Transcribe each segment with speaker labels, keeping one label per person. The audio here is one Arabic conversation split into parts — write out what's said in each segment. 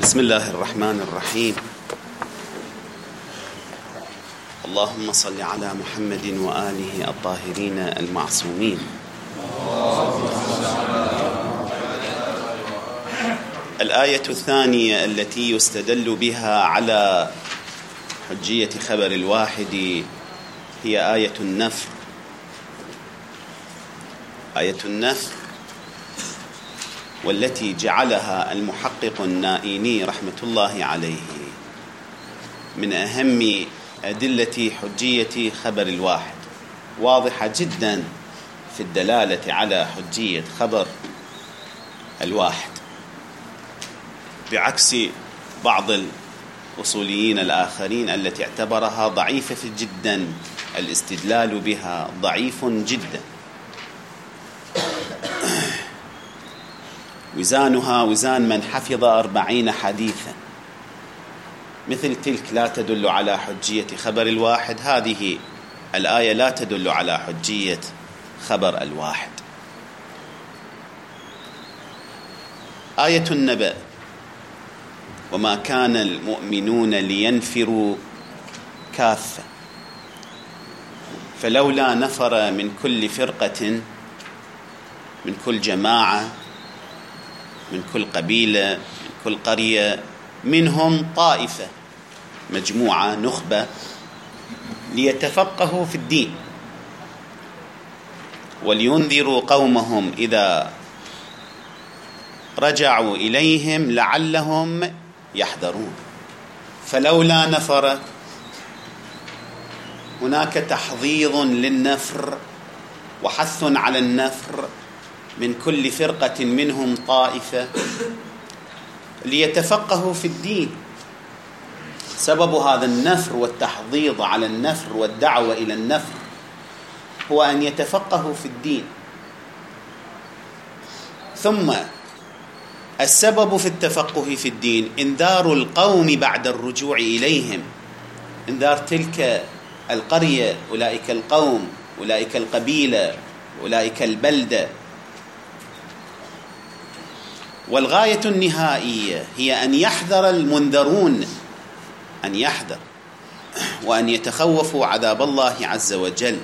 Speaker 1: بسم الله الرحمن الرحيم. اللهم صل على محمد وآله الطاهرين المعصومين. الآية الثانية التي يستدل بها على حجية خبر الواحد هي آية النفر. آية النفر والتي جعلها المحقق النائيني رحمة الله عليه من أهم أدلة حجية خبر الواحد، واضحة جدا في الدلالة على حجية خبر الواحد، بعكس بعض الأصوليين الآخرين التي اعتبرها ضعيفة جدا، الاستدلال بها ضعيف جدا، وزانها وزان من حفظ 40 حديثا. مثل تلك لا تدل على حجية خبر الواحد، هذه الآية لا تدل على حجية خبر الواحد. آية النبأ: وما كان المؤمنون لينفروا كافة فلولا نفر من كل فرقة، من كل جماعة، من كل قبيلة، من كل قرية، منهم طائفة، مجموعة، نخبة، ليتفقهوا في الدين ولينذروا قومهم إذا رجعوا إليهم لعلهم يحذرون. فلولا نفر، هناك تحضيض للنفر وحث على النفر، من كل فرقة منهم طائفة ليتفقهوا في الدين. سبب هذا النفر والتحضيض على النفر والدعوة إلى النفر هو أن يتفقهوا في الدين. ثم السبب في التفقه في الدين إنذار القوم بعد الرجوع إليهم، إنذار تلك القرية، أولئك القوم، أولئك القبيلة، أولئك البلدة. والغاية النهائية هي أن يحذر المنذرون، أن يحذر وأن يتخوفوا عذاب الله عز وجل.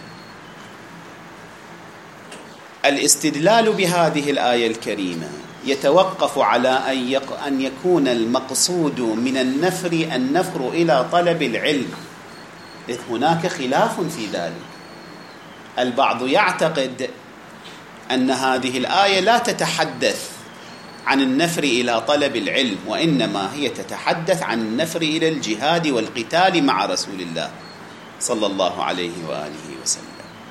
Speaker 1: الاستدلال بهذه الآية الكريمة يتوقف على أن يكون المقصود من النفر إلى طلب العلم، إذ هناك خلاف في ذلك. البعض يعتقد أن هذه الآية لا تتحدث عن النفر إلى طلب العلم، وإنما هي تتحدث عن النفر إلى الجهاد والقتال مع رسول الله صلى الله عليه وآله وسلم.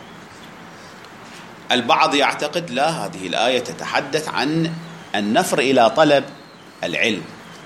Speaker 1: البعض يعتقد لا، هذه الآية تتحدث عن النفر إلى طلب العلم.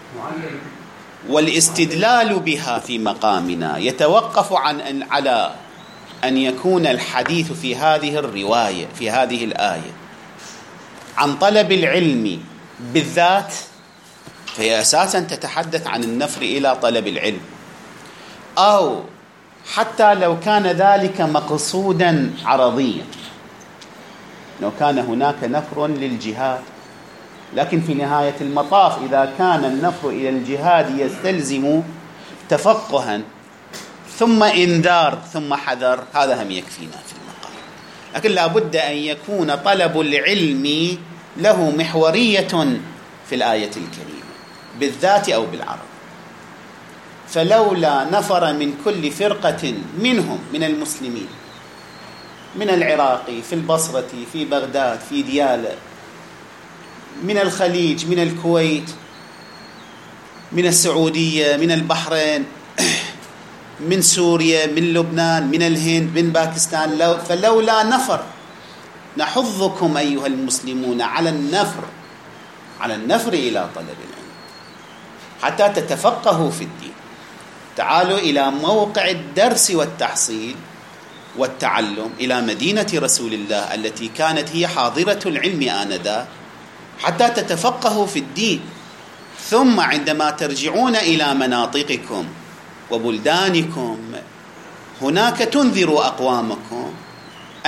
Speaker 1: والاستدلال بها في مقامنا يتوقف على أن يكون الحديث في هذه الرواية، في هذه الآية، عن طلب العلم بالذات، فهي أساسا تتحدث عن النفر إلى طلب العلم، أو حتى لو كان ذلك مقصودا عرضيا، لو كان هناك نفر للجهاد، لكن في نهاية المطاف إذا كان النفر إلى الجهاد يستلزم تفقها ثم إنذار ثم حذر، هذا هم يكفينا في المقام. لكن لا بد أن يكون طلب العلم له محورية في الآية الكريمة بالذات أو بالعرض. فلولا نفر من كل فرقة منهم، من المسلمين، من العراق، في البصرة، في بغداد، في ديالى، من الخليج، من الكويت، من السعودية، من البحرين، من سوريا، من لبنان، من الهند، من باكستان، فلولا نفر، نحضكم أيها المسلمون على النفر إلى طلب العلم حتى تتفقهوا في الدين. تعالوا إلى موقع الدرس والتحصيل والتعلم، إلى مدينة رسول الله التي كانت هي حاضرة العلم آنذاك، حتى تتفقهوا في الدين. ثم عندما ترجعون إلى مناطقكم وبلدانكم، هناك تنذروا أقوامكم.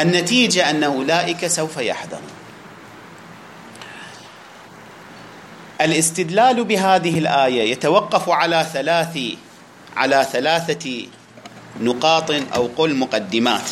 Speaker 1: النتيجة أن أولئك سوف يحذرون. الاستدلال بهذه الآية يتوقف على ثلاثة نقاط أو قل مقدمات،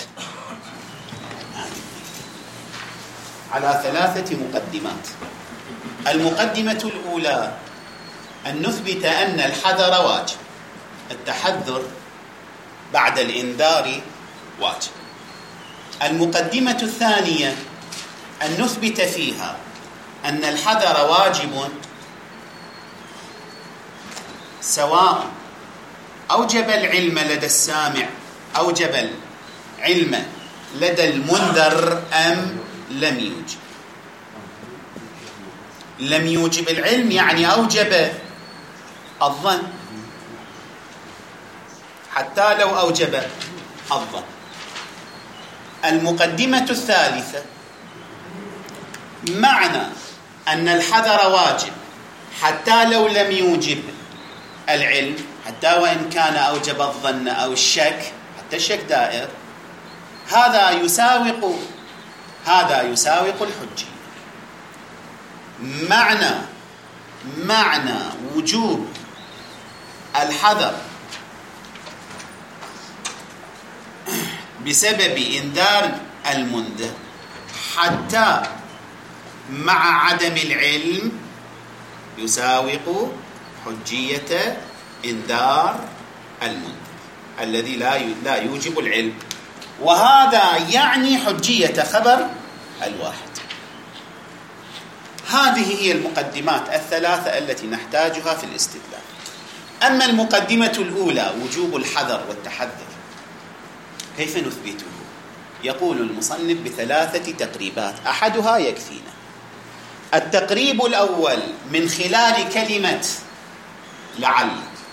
Speaker 1: على ثلاثة مقدمات. المقدمة الأولى أن نثبت أن الحذر واجب، التحذر بعد الإنذار واجب. المقدمة الثانية أن نثبت فيها أن الحذر واجب سواء أوجب العلم لدى السامع، أوجب العلم لدى المنذر أم لم يوجب. لم يوجب العلم يعني أوجب الظن، حتى لو أوجب الظن. المقدمة الثالثة معنى أن الحذر واجب حتى لو لم يوجب العلم، حتى وإن كان أوجب الظن أو الشك، حتى الشك دائر، هذا يساوق الحجية. معنى وجوب الحذر بسبب إنذار المنذر حتى مع عدم العلم يساوق حجية إنذار المنذر الذي لا يوجب العلم، وهذا يعني حجية خبر الواحد. هذه هي المقدمات الثلاثة التي نحتاجها في الاستدلال. أما المقدمة الأولى وجوب الحذر والتحذر، كيف نثبته؟ يقول المصنف بثلاثة تقريبات، أحدها يكفينا. التقريب الأول من خلال كلمة لعل،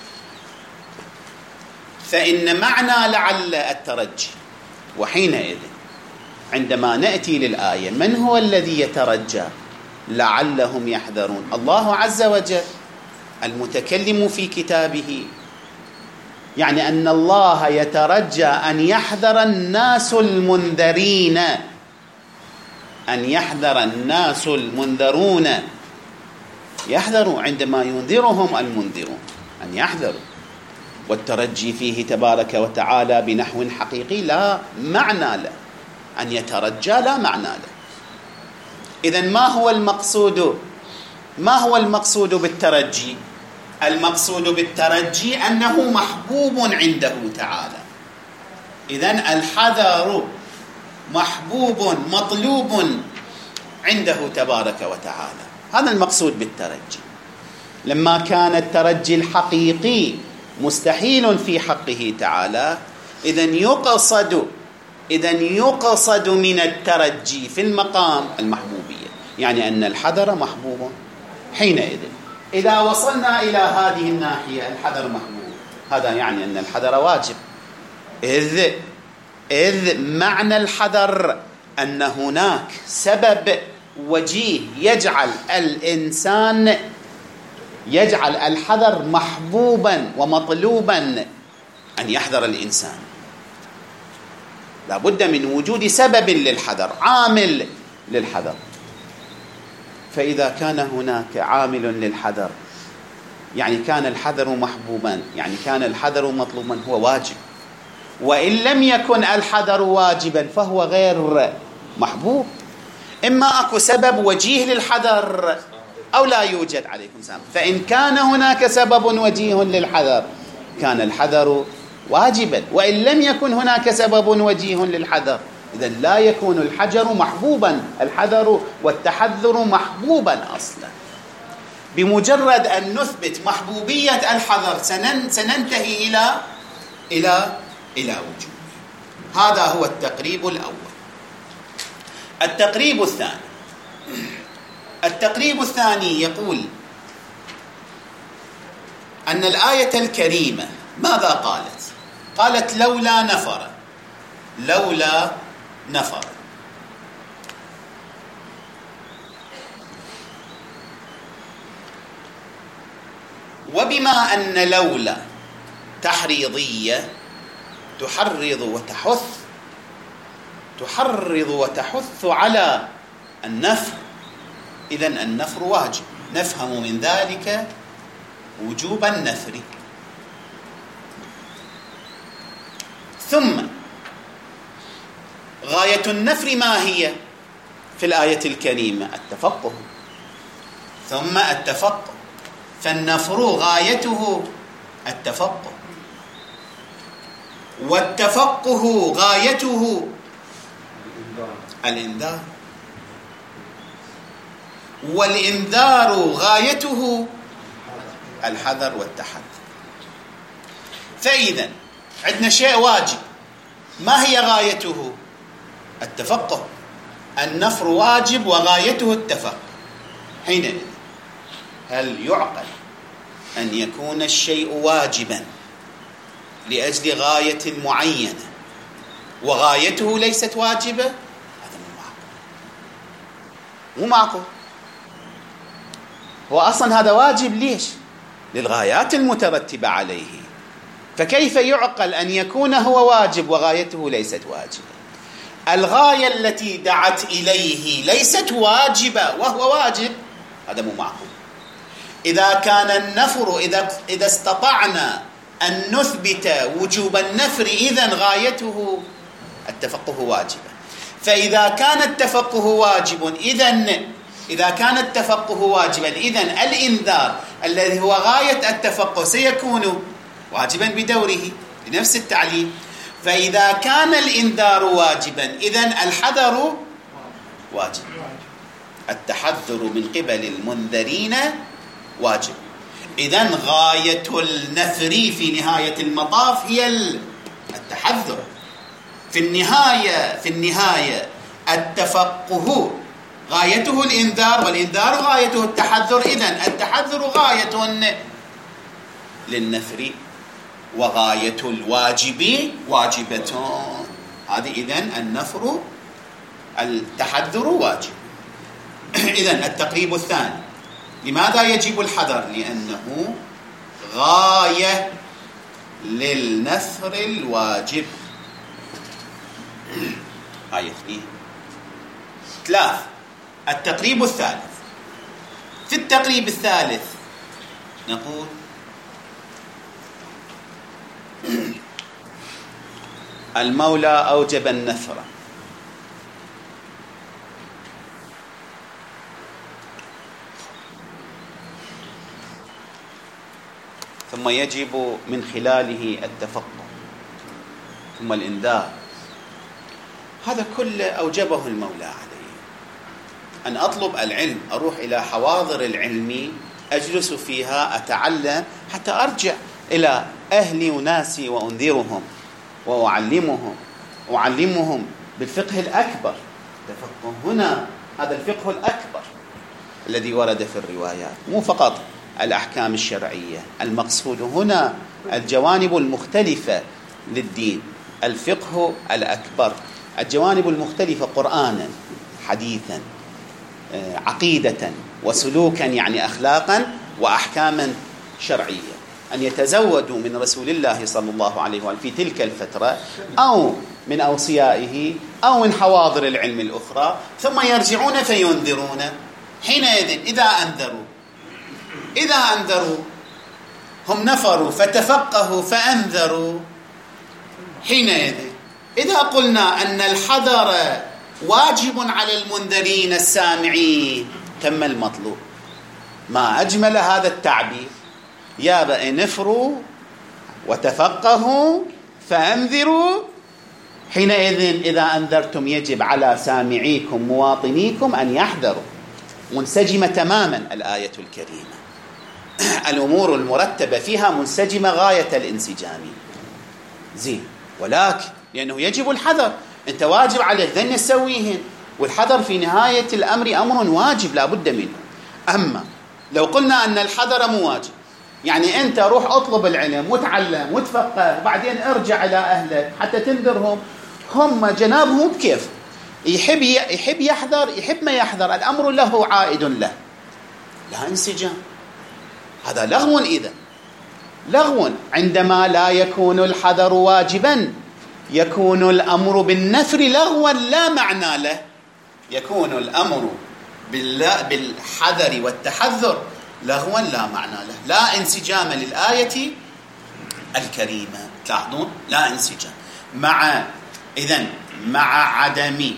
Speaker 1: فإن معنى لعل الترجي، وحينئذ عندما نأتي للآية من هو الذي يترجى لعلهم يحذرون؟ الله عز وجل المتكلم في كتابه، يعني أن الله يترجى أن يحذر الناس المنذرين، أن يحذر الناس المنذرون، يحذروا عندما ينذرهم المنذرون أن يحذروا. والترجي فيه تبارك وتعالى بنحو حقيقي لا معنى له، أن يترجى لا معنى له. إذن ما هو المقصود بالترجي؟ المقصود بالترجي أنه محبوب عنده تعالى. إذن الحذر محبوب مطلوب عنده تبارك وتعالى، هذا المقصود بالترجي. لما كان الترجي الحقيقي مستحيل في حقه تعالى، إذن يقصد من الترجي في المقام المحبوبية، يعني أن الحذر محبوب. حينئذ إذا وصلنا إلى هذه الناحية الحذر محبوب، هذا يعني أن الحذر واجب، إذ معنى الحذر أن هناك سبب وجيه يجعل الحذر محبوبا ومطلوبا أن يحذر الإنسان. لا بد من وجود سبب للحذر، عامل للحذر. فإذا كان هناك عامل للحذر، يعني كان الحذر محبوبا، يعني كان الحذر مطلوبا، هو واجب. وإن لم يكن الحذر واجبا فهو غير محبوب. إما أكو سبب وجيه للحذر أو لا يوجد. عليكم السلام. فإن كان هناك سبب وجيه للحذر كان الحذر واجبا، وإن لم يكن هناك سبب وجيه للحذر إذن لا يكون الحذر محبوبا، الحذر والتحذر محبوبا أصلا. بمجرد أن نثبت محبوبية الحذر سننتهي إلى وجوده. هذا هو التقريب الأول. التقريب الثاني يقول أن الآية الكريمة ماذا قالت؟ قالت لولا نفر. وبما أن لولا تحريضية تحرض وتحث على النفر، إذن النفر واجب. نفهم من ذلك وجوب النفر. ثم غاية النفر ما هي في الآية الكريمة؟ التفقه. ثم التفقه، فالنفر غايته التفقه، والتفقه غايته الإنذار، والإنذار غايته الحذر والتحذر. فإذا عندنا شيء واجب، ما هي غايته؟ التفقه. النفر واجب وغايته التفقه. حينئذ هل يعقل أن يكون الشيء واجبا لأجل غاية معينة وغايته ليست واجبة؟ هذا مو معقول. هو أصلا هذا واجب ليش؟ للغايات المترتبة عليه. فكيف يعقل أن يكون هو واجب وغايته ليست واجبة؟ الغاية التي دعت إليه ليست واجبة وهو واجب، هذا مو معقول. إذا كان النفر، إذا استطعنا أن نثبت وجوب النفر، إذن غايته التفقه واجبة. فإذا كان التفقه واجب، إذا كان التفقه واجبا، إذن الإنذار الذي هو غاية التفقه سيكون واجبا بدوره لنفس التعليم. فإذا كان الإنذار واجبا، إذن الحذر واجب، التحذر من قبل المنذرين واجب. إذن غاية النفر في نهاية المطاف هي التحذر. في النهاية التفقه غايته الإنذار، والإنذار غايته التحذر. إذن التحذر غاية للنفر، وغاية الواجب واجبة. هذه إذن النفر، التحذر واجب. إذن التقريب الثاني، لماذا يجب الحذر؟ لأنه غاية للنفر الواجب. آية 2. 3. التقريب الثالث. في التقريب الثالث نقول المولى أوجب النفر، ثم يجب من خلاله التفقه، ثم الإنذار. هذا كله أوجبه المولى عليه. أن أطلب العلم، أروح إلى حواضر العلم، أجلس فيها، أتعلم حتى أرجع إلى أهلي وناسي وأنذرهم وأعلمهم بالفقه الأكبر. التفقه هنا هذا الفقه الأكبر الذي ورد في الروايات، مو فقط الأحكام الشرعية. المقصود هنا الجوانب المختلفة للدين، الفقه الأكبر، الجوانب المختلفة، قرآنا، حديثا، عقيدة، وسلوكا يعني أخلاقا، وأحكاما شرعية. أن يتزودوا من رسول الله صلى الله عليه وآله في تلك الفترة، أو من أوصيائه، أو من حواضر العلم الأخرى، ثم يرجعون فينذرون. حينئذ إذا أنذروا هم نفروا فتفقهوا فأنذروا. حينئذ إذا قلنا أن الحذر واجب على المنذرين السامعين، تم المطلوب. ما أجمل هذا التعبير، يا بأ نفروا وتفقهوا فأنذروا. حينئذ إذا أنذرتم يجب على سامعيكم مواطنيكم أن يحذروا. منسجمة تماما الآية الكريمة، الأمور المرتبة فيها منسجمة غاية الانسجام. زين، ولكن لأنه يجب الحذر، أنت واجب عليك ذن تسويهن، والحذر في نهاية الأمر أمر واجب لا بد منه. أما لو قلنا أن الحذر مو واجب، يعني أنت روح أطلب العلم وتعلم وتفقه، بعدين ارجع إلى أهلك حتى تنذرهم، هم جنابهم بكيف، يحب يحذر، يحب ما يحذر، الأمر له عائد له، لا انسجام. هذا لغو. إذا لغو عندما لا يكون الحذر واجبا، يكون الأمر بالنفر لغوا لا معنى له. يكون الأمر بالحذر والتحذر لغوا لا معنى له، لا انسجام للآية الكريمة. تلاحظون لا انسجام مع عدم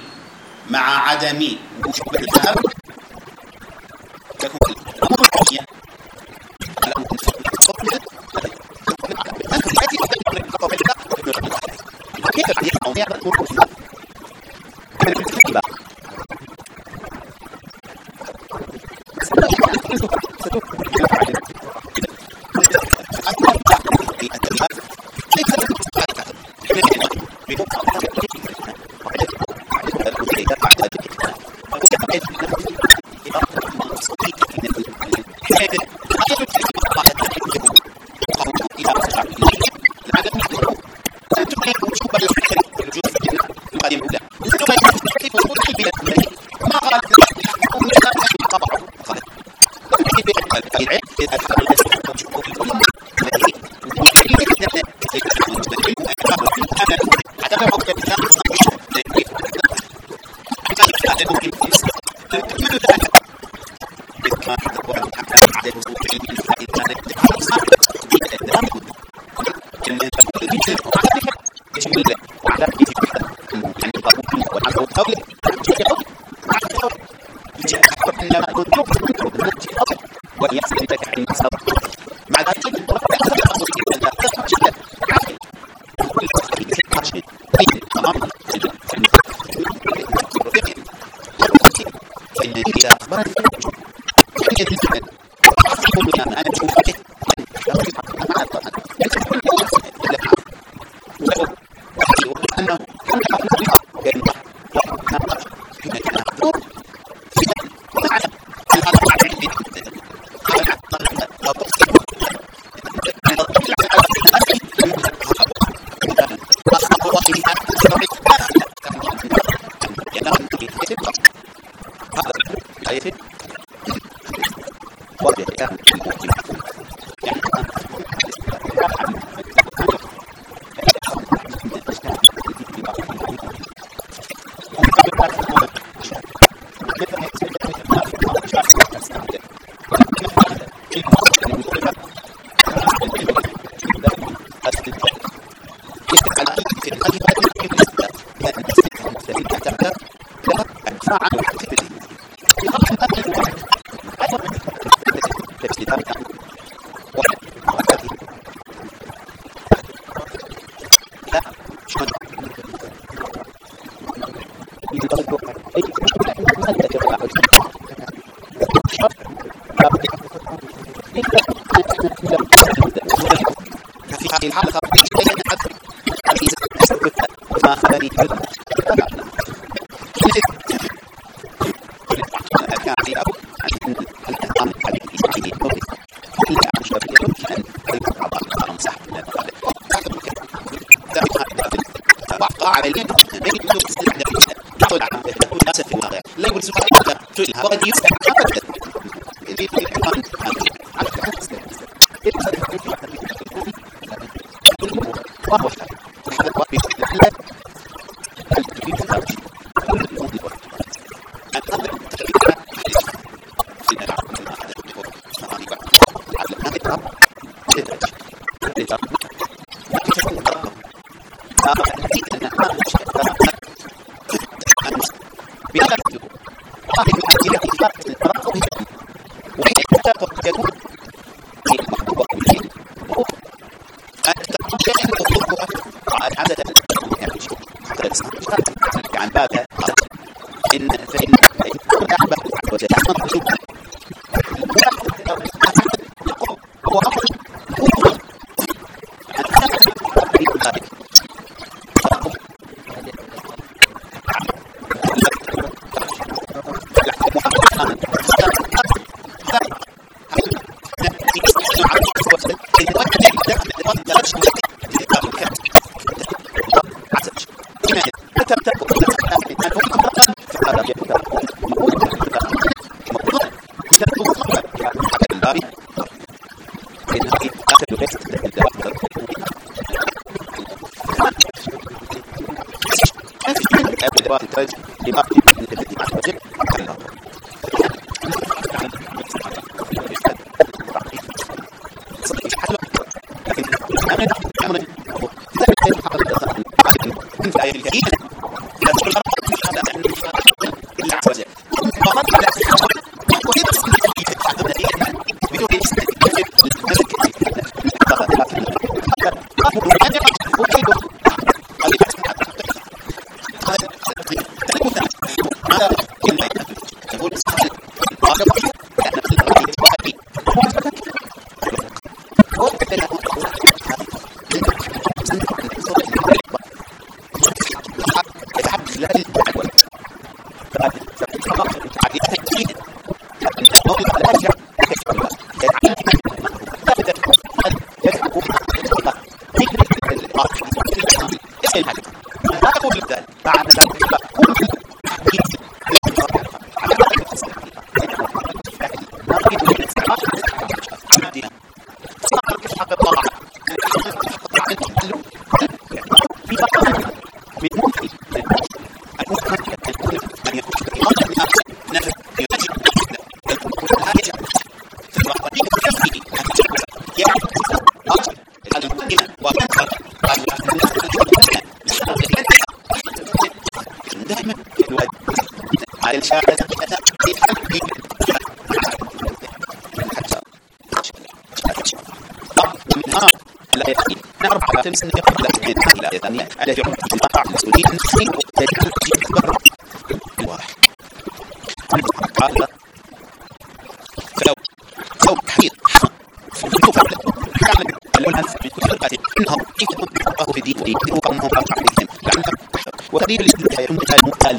Speaker 1: وتدريب الاستدلال المختل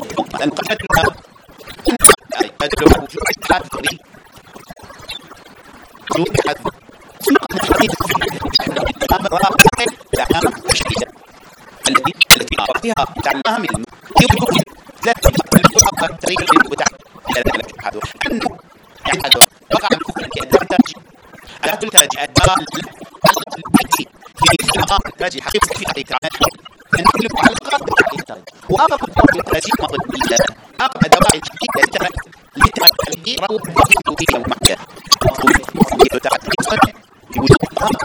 Speaker 1: التي أعطيها تعلمها من لا تفقد تاريخ البتاع هذا أنه هذا وقع الكفر كأنتاج على كل تاج الدال التي في مقام تاج حقيقة في عليك أن كل معلقة وأقرب التاج مضبوطة أقرب دواعي التي لتأكيد رغبة في المحيا وفي تحديد بوجود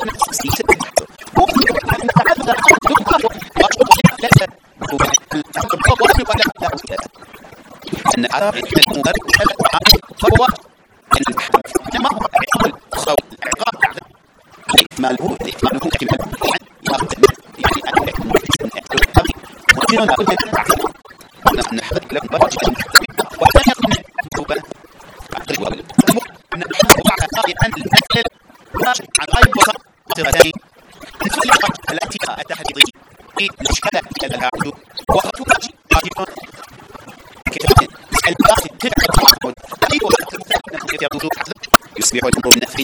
Speaker 1: أن عرب المبرر فهو إنما هو عقاب صوت العقاب إكماله يعني نحدد لكم برج وثاني يكون مكتوبا عقل أن أن المثل ناشئ عن غير وسط ثاني التي التحديد الاشكال الى العدو وتواجه واجب كتابه الباقي تدعو يصبح الامر النفسي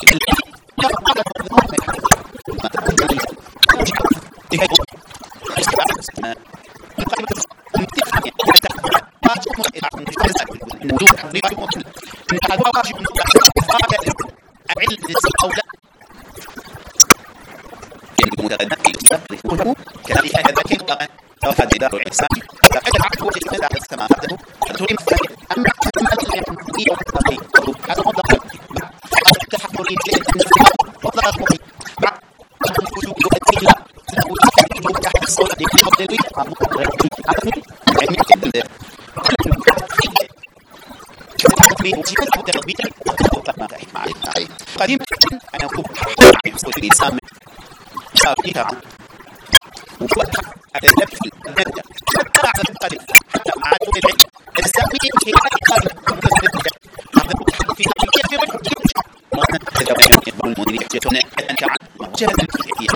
Speaker 1: قديم أنا أقول يحصل في الإنسان شاكيها وفتح النفس المادة حتى على القلب حتى مع العلم الإسلامي في هذا في كيف وأنا أتجاوز المدير يجتون أن تعلم جهة في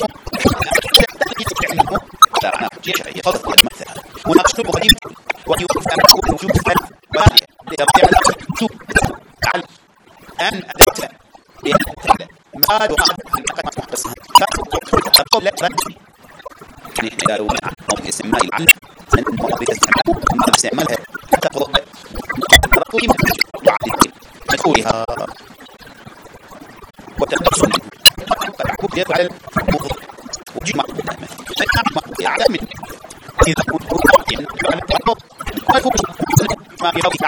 Speaker 1: أنا جيش يفضل مثلا ونقصد قديم ويوقف أن أقول وجود الفن وهذه لتبقى شوف تعلم أن أدت ما دعا الحقيقة محبسها فأقول لك رجل يعني قالوا مع موضوع السماء العلم من موضوع السماء ما استعمالها تفضل رقوي مدخولها وتقصد فالعقوب يدعو على الموضوع وجمع على من إذا كنت على الموضوع ما يفوق ما يفوق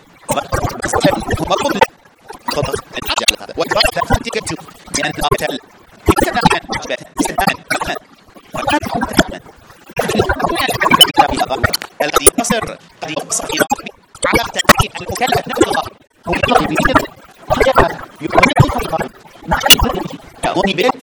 Speaker 1: وقبل خطأ الأجل هذا وإذا فاتك لأن أبتل كان عن يأمرني به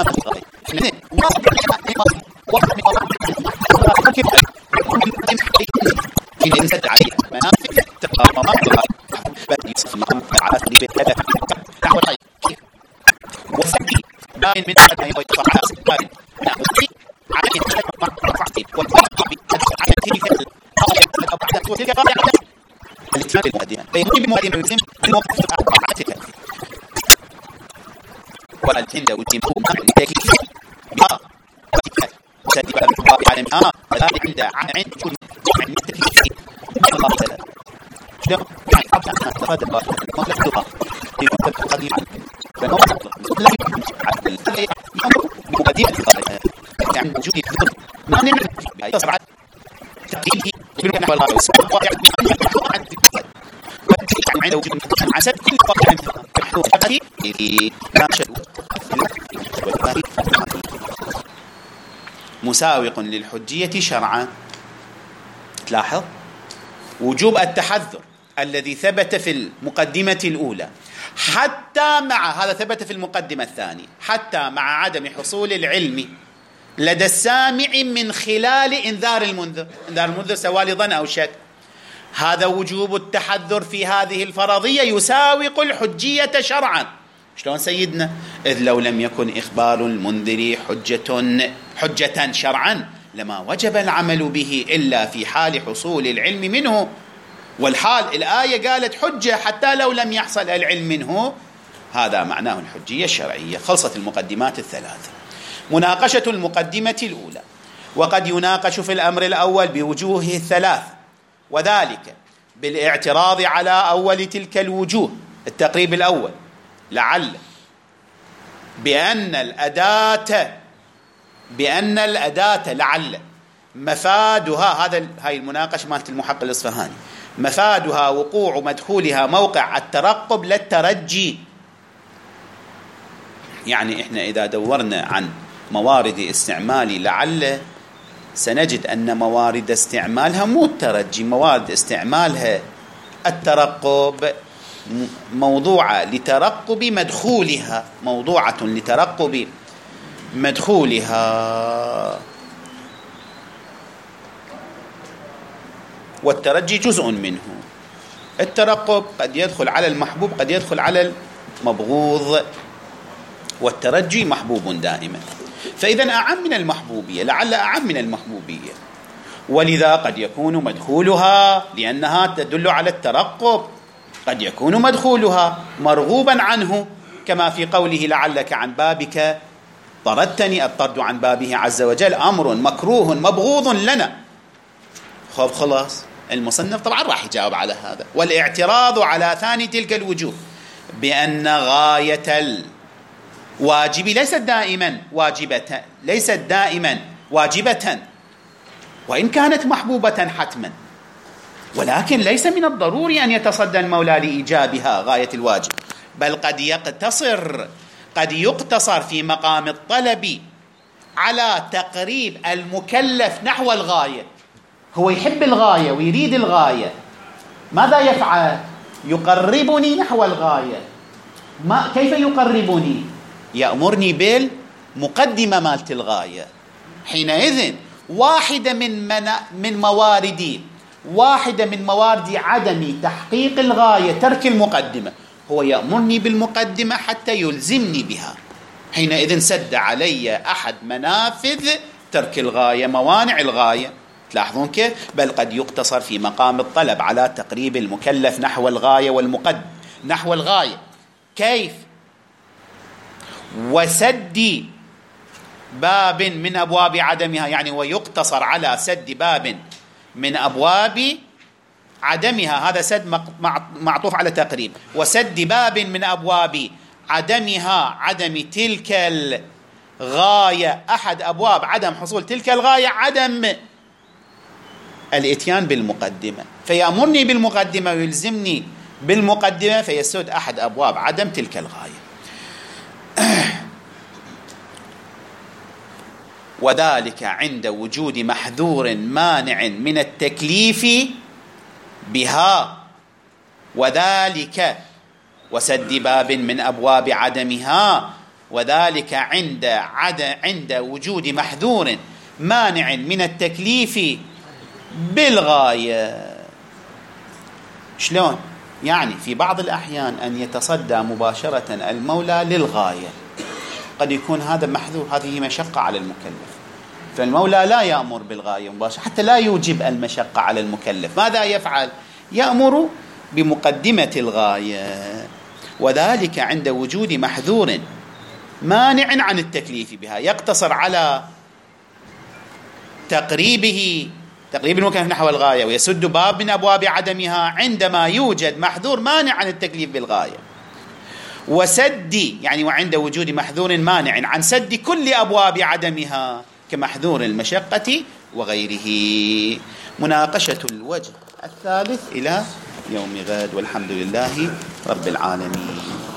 Speaker 1: حين ينسد عليه منافذ تبقى مماطلة بل يسمى على سبيل الهدف نحو الخير وسبي باين من أحد يضيف على سبيل نأخذ عليه مع رفعته والباقي على تلك الأبعاد وتلك غاية الاتمام بالمقدمة فيمضي بالمقدمة ويلزم الموقف عاتك والهند والجمهور لتكليف بها وسبب الباقي على منها ذلك عند كل عند التكليف الله تعالى شلون يعني هذا الباقي ما لحظة في كتب قديما فنوع لا يمر بمقدمة يعني وجود الفطر ما نعرف بأي تقديمه بالنسبة للغاية عنده وجود عسد كل فرق محدود في مساوق للحجية شرعا. تلاحظ وجوب التحذر الذي ثبت في المقدمة الأولى حتى مع هذا ثبت في المقدمة الثانية حتى مع عدم حصول العلم لدى السامع من خلال إنذار المنذر. إنذار المنذر سواء ظن أو شك. هذا وجوب التحذر في هذه الفرضية يساوق الحجية شرعا. شلون سيدنا؟ إذ لو لم يكن إخبار المنذر حجة شرعا لما وجب العمل به إلا في حال حصول العلم منه. والحال الآية قالت حجة حتى لو لم يحصل العلم منه. هذا معناه الحجية الشرعية. خلصت المقدمات الثلاث. مناقشة المقدمة الأولى. وقد يناقش في الأمر الأول بوجوهه الثلاث وذلك بالاعتراض على أول تلك الوجوه. التقريب الأول لعل بأن الأداة لعل مفادها هاي المناقشة مالت المحقق الإصفهاني مفادها وقوع مدخولها موقع الترقب للترجي. يعني إحنا إذا دورنا عن موارد استعمال لعل سنجد أن موارد استعمالها مو الترجي. موارد استعمالها الترقب موضوعة لترقب مدخولها موضوعة لترقب مدخولها والترجي جزء منه. الترقب قد يدخل على المحبوب قد يدخل على المبغوض والترجي محبوب دائما. فإذا أعم من المحبوبية لعل أعم من المحبوبية ولذا قد يكون مدخولها لأنها تدل على الترقب قد يكون مدخولها مرغوبا عنه كما في قوله لعلك عن بابك طردتني. الطرد عن بابه عز وجل أمر مكروه مبغوض لنا. خلاص المصنف طبعا راح يجاوب على هذا. والاعتراض على ثاني تلك الوجوه بأن غاية الواجب ليست دائما واجبة وإن كانت محبوبة حتما ولكن ليس من الضروري أن يتصدى المولى لإيجابها غاية الواجب بل قد يقتصر في مقام الطلب على تقريب المكلف نحو الغاية. هو يحب الغاية ويريد الغاية ماذا يفعل؟ يقربني نحو الغاية. كيف يقربني؟ يأمرني بالمقدمة مالت الغاية. حينئذ واحدة من موارد عدم تحقيق الغاية ترك المقدمة. هو يأمرني بالمقدمة حتى يلزمني بها. حينئذ سد علي أحد منافذ ترك الغاية موانع الغاية. تلاحظون كيف؟ بل قد يقتصر في مقام الطلب على تقريب المكلف نحو الغاية والمقدم نحو الغاية. كيف؟ وسد باب من أبواب عدمها. يعني ويقتصر على سد باب من أبواب عدمها. هذا سد معطوف على تقريب. وسد باب من أبواب عدمها عدم تلك الغاية. أحد أبواب عدم حصول تلك الغاية عدم الاتيان بالمقدمة. فيأمرني بالمقدمة ويلزمني بالمقدمة فيسد أحد أبواب عدم تلك الغاية. وذلك عند وجود محذور مانع من التكليف بها. وذلك وسد باب من أبواب عدمها وذلك عند وجود محذور مانع من التكليف بالغاية. شلون؟ يعني في بعض الأحيان أن يتصدى مباشرة المولى للغاية، قد يكون هذا محذور، هذه مشقة على المكلف، فالمولى لا يأمر بالغاية مباشرة حتى لا يوجب المشقة على المكلف. ماذا يفعل؟ يأمر بمقدمة الغاية، وذلك عند وجود محذور مانع عن التكليف بها، يقتصر على تقريب المكلف نحو الغاية ويسد باب من أبواب عدمها عندما يوجد محذور مانع عن التكليف بالغاية، وسد يعني وعند وجود محذور مانع عن سد كل أبواب عدمها كمحذور المشقة وغيره. مناقشة الوجه الثالث إلى يوم غد، والحمد لله رب العالمين.